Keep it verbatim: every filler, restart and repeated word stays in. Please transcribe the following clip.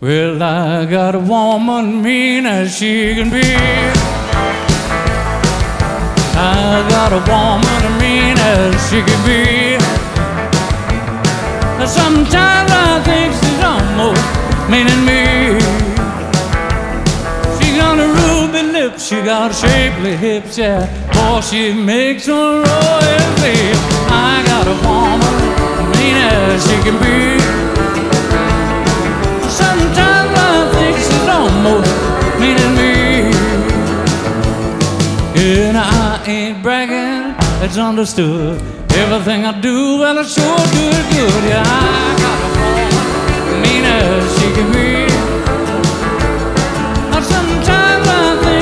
Well, I got a woman mean as she can be. I got a woman mean as she can be. Sometimes I think she's almost meaning me. She got a ruby lips, she got shapely hips, yeah. Boy, she makes a royalty. I got a woman mean as she can be. Sometimes I think she's almost meaning me. And I ain't bragging, it's understood. Everything I do, well, I sure do it good. Yeah, I got a woman mean as she can be.